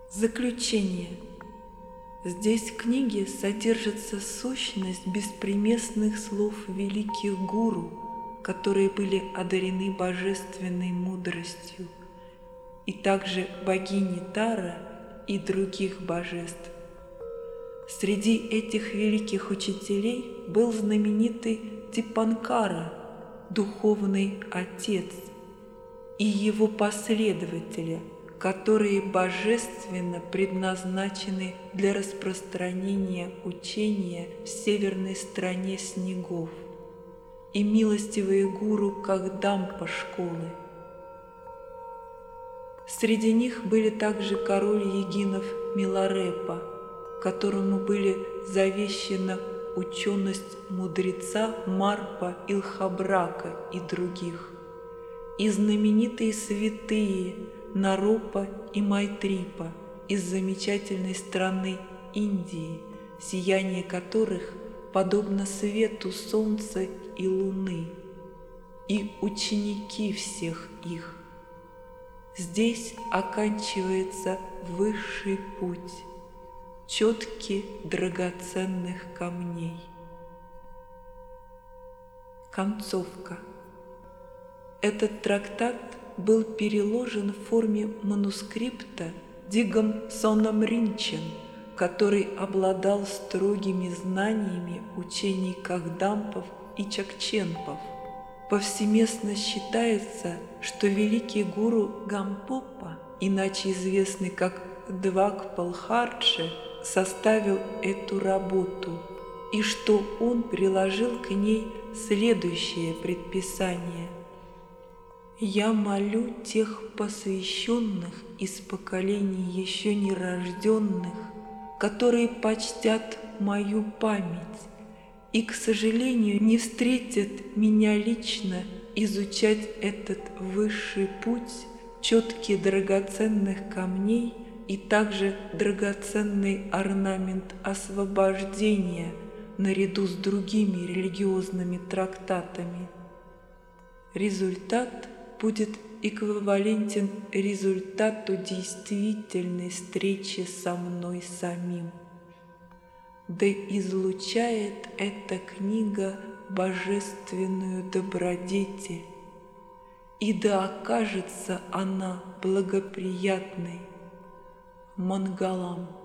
Заключение. Здесь в книге содержится сущность беспримесных слов великих гуру, которые были одарены божественной мудростью, и также богини Тара и других божеств. Среди этих великих учителей был знаменитый Дипанкара, духовный отец, и его последователи, которые божественно предназначены для распространения учения в северной стране снегов, и милостивые гуру Кагдампа школы. Среди них были также король егинов Миларепа, которому были завещена ученость мудреца Марпа Илхабрака и других, и знаменитые святые Наропа и Майтрипа из замечательной страны Индии, сияние которых подобно свету солнца и луны, и ученики всех их. Здесь оканчивается высший путь, четки драгоценных камней. Концовка. Этот трактат был переложен в форме манускрипта Дигам Сонамринчен, который обладал строгими знаниями учений Кагдампов и Чакченпов. Повсеместно считается, что великий гуру Гампопа, иначе известный как Двакпалхарджи, составил эту работу, и что он приложил к ней следующее предписание: «Я молю тех посвященных из поколений еще нерожденных, которые почтят мою память и, к сожалению, не встретят меня лично, изучать этот высший путь, четкие драгоценных камней и также драгоценный орнамент освобождения наряду с другими религиозными трактатами. Результат будет эквивалентен результату действительной встречи со мной самим. Да излучает эта книга божественную добродетель, и да окажется она благоприятной. Мангалам.